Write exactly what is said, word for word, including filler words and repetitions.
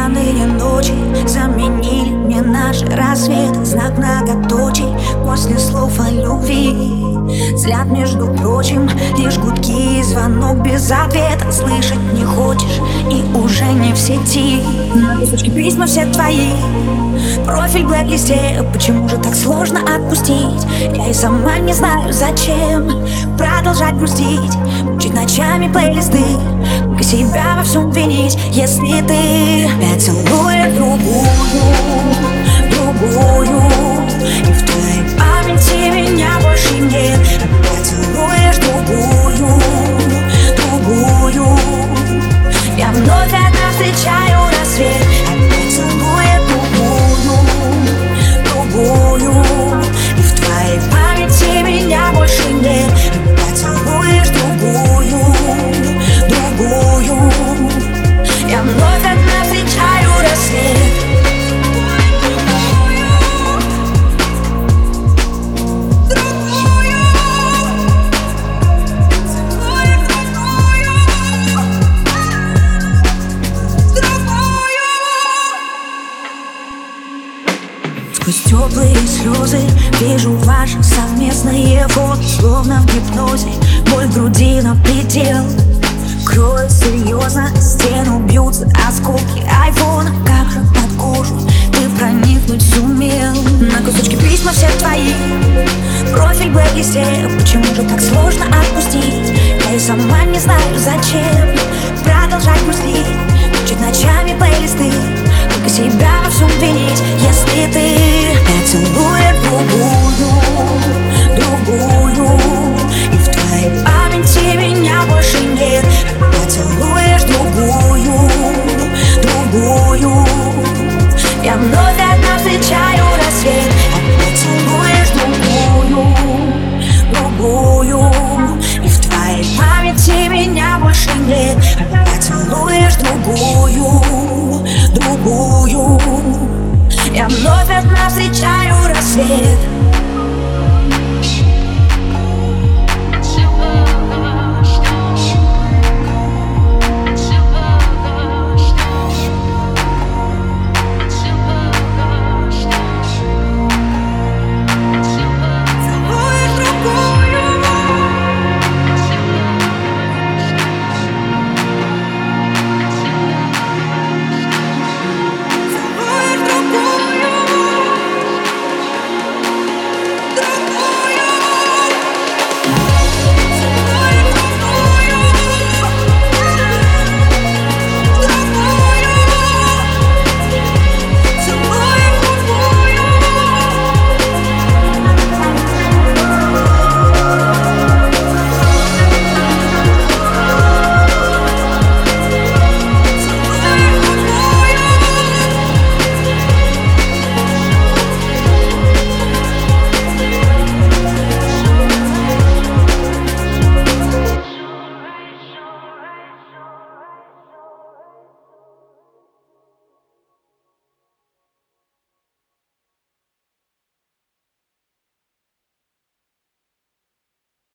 пьяные ночи заменили мне наши рассветы. Знак многоточий после слов о любви. Взгляд, между прочим, лишь гудки и звонок без ответа. Слышать не хочешь и уже не в сети. На листочке письма все твои, профиль блэк-листе. Почему же так сложно отпустить? Я и сама не знаю, зачем продолжать грустить, мучить ночами плейлисты, только себя во всем винить. Если ты опять целуешь другую, другую, и в твоей памяти меня больше нет. Опять целуешь другую, другую, я вновь одна встречаю рассвет. Опять целуешь другую, другую, и в твоей памяти меня больше нет. Опять целуешь другую, другую, я вновь одна встречаю рассвет. Сквозь теплые слезы вижу ваши совместные фото, словно в гипнозе. Боль в груди на предел, кроет серьезно, стену бьются осколки айфона. Как же под кожу ты проникнуть сумел? На кусочки письма все твои, профиль блэк-листе. Почему же так сложно отпустить? Я и сама не знаю, зачем продолжать грустить, мучить ночами плейлисты, только себя во всем винить. Если ты опять целуешь другую, другую,